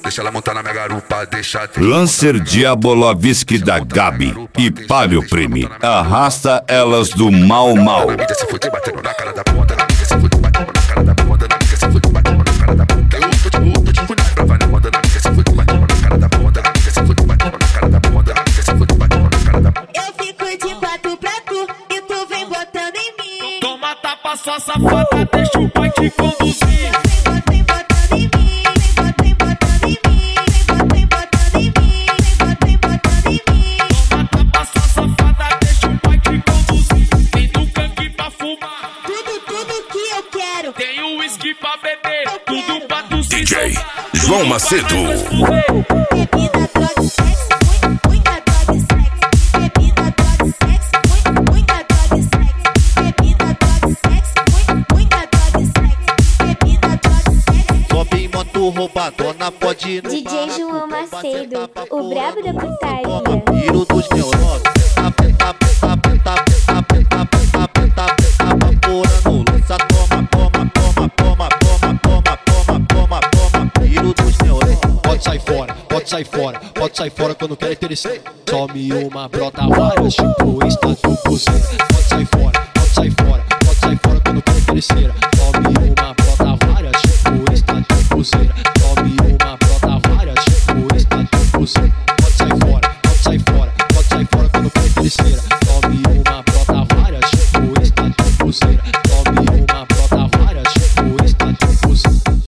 deixa ela montar na minha garupa, deixa. Lancer Diabolovski da Gabi e Palio Prime. Arrasta elas do mal mal. Na mídia se fuder, batendo na cara da ponta. Na mídia se fuder, batendo na cara da ponta. Na mídia se fuder, batendo na cara da ponta. Eu tô de fuder pra vai na moda. Na mídia se fuder, batendo na cara da ponta. Na mídia se fuder, batendo na cara da ponta. Na mídia se fuder, batendo na cara da ponta. Eu fico de quatro pra tu e tu vem botando em mim. Toma tapa, sua safada, deixa o pai te conduzir. Vem botando em mim, vem botando em mim, vem botando em mim, vem botando em mim. Toma tapa, sua safada, deixa o pai te conduzir. Tem do canque pra fumar, Tudo que eu quero. tem o uísque pra beber, tudo pra tu se DJ jogar. João Macedo. Bebida, droga e sexo, muita droga e sexo. Bebida, droga e sexo, muita droga e sexo. Bebida, droga e sexo, muita droga e sexo. Bebida, droga e sexo. Sobe em moto roubadona, pode ir no DJ barraco, João toma Macedo, senta pra o brabo da toma putaria. tiro dos neuróticos. Vaporando, lança, toma, tiro dos neuróticos. Pode sair fora, pode sair fora, pode sair fora quando quer interessar. Some uma, brota várias, tipo Insta do buzeiro. Pode sair fora,